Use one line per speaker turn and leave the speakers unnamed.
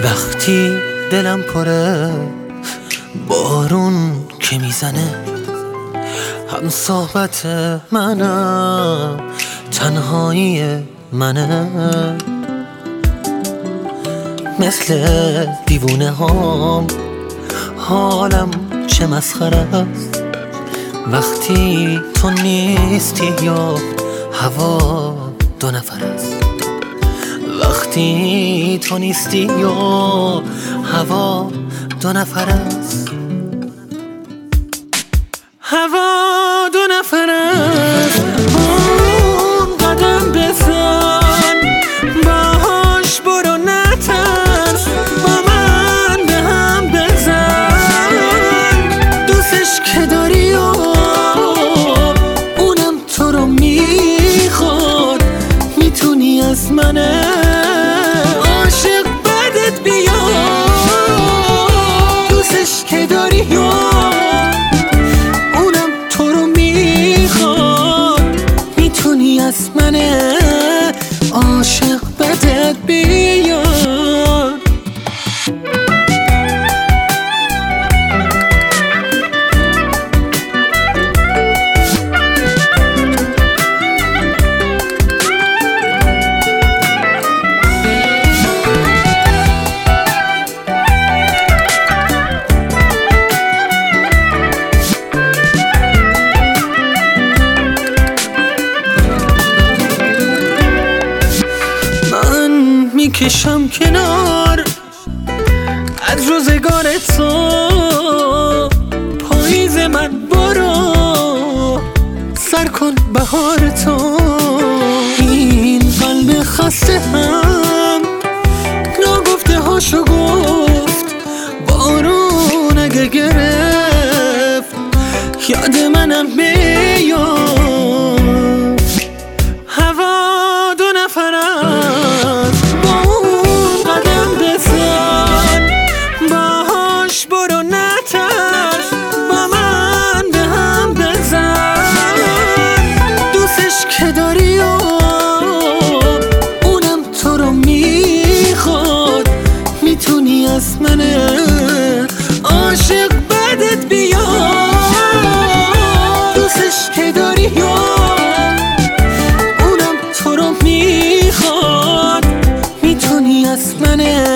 وقتی دلم پره بارون که میزنه، هم صحبت منم تنهایی منه، مثل دیوونه هام حالم چه مسخره است. وقتی تو نیستی یا هوا دو نفر است، وقتی تو نیستی یا هوا دو نفر است، هوا دو نفر است. اون قدم بزن باهاش برو نترس، با من به هم بزن دوستش که داری و اونم تو رو میخواد، میتونی از من عاشق بدت بیاد. دوستش که داری و از من عاشق بدت بیاد. میکشم کنار از روزگار تو، پاییز من برو سر کن بهار تو. این قلب خسته هم ناگفته هاشو گفت، بارون اگه گرفت یاد منم بیاد. هوا دو نفر است، برو نترس، با من به هم بزن دوستش که داری و اونم تو رو میخواد، میتونی از من عاشق بدت بیاد. دوستش که داری و اونم تو رو میخواد، میتونی از من